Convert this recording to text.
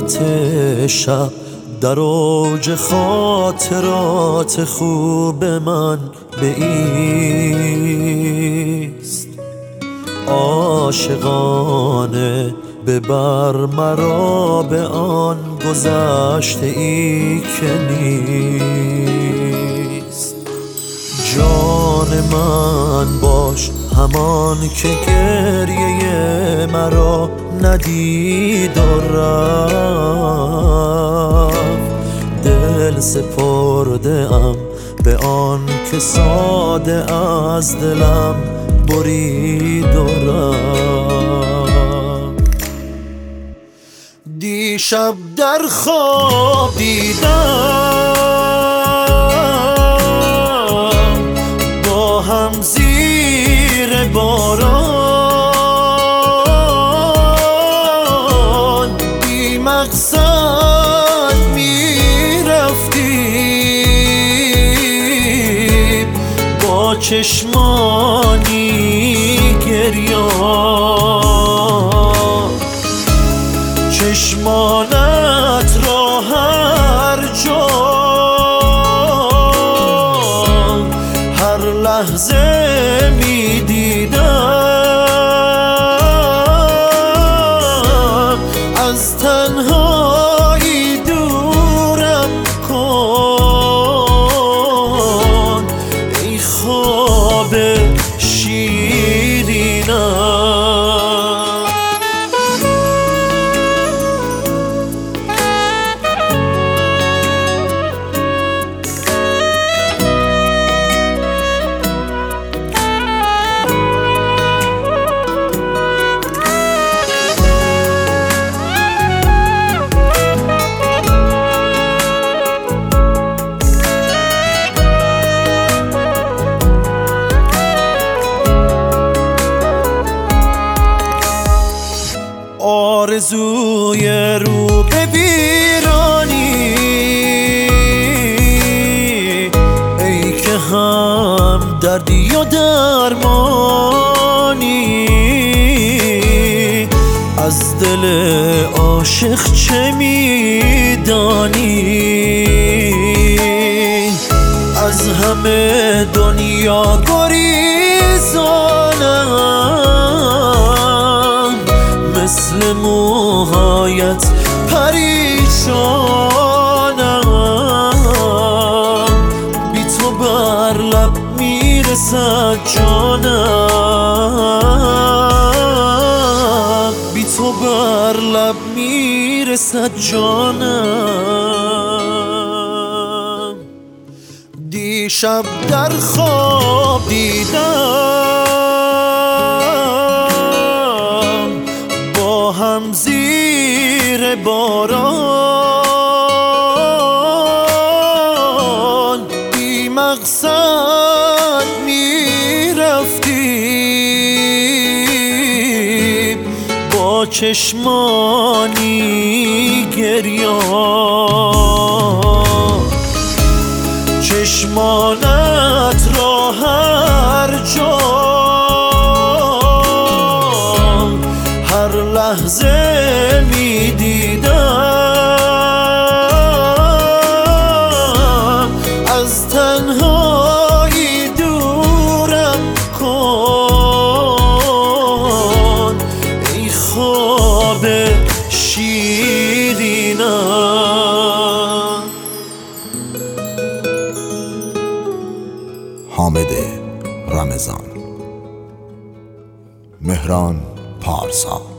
ظلمت شب در اوج خاطرات خوب من بایست. عاشقانه ببر مرا به آن گذشته ای که نیست. جان من باش همان که گریه مرا ندید و رفت. دل سپرده ام به آن که ساده از دلم برید و رفت. دیشب در خواب دیدم با هم زیر باران، بی مقصد می رفتیم با چشمانی گریان. چشمانت را هر جا هر لحظه می دیدم. از تنهایی دورم کن ای خواب شیرینم. آرزوی رو به ویرانی ای که هم دردی و درمانی. از دل عاشق چه میدانی؟ از همه دنیا گریزانم، مثل موهایت پریشانم. بی تو بر لب میرسد جانم، بی تو بر لب میرسد جانم. دیشب در خواب دیدم با هم زیر باران، بی مقصد می رفتیم با چشمانی گریان. چشمانت را هر جا هر لحظه می دیدم. از تنهایی دورم کن ای خواب شیرینم. حامد رمضان، مهران پارسا.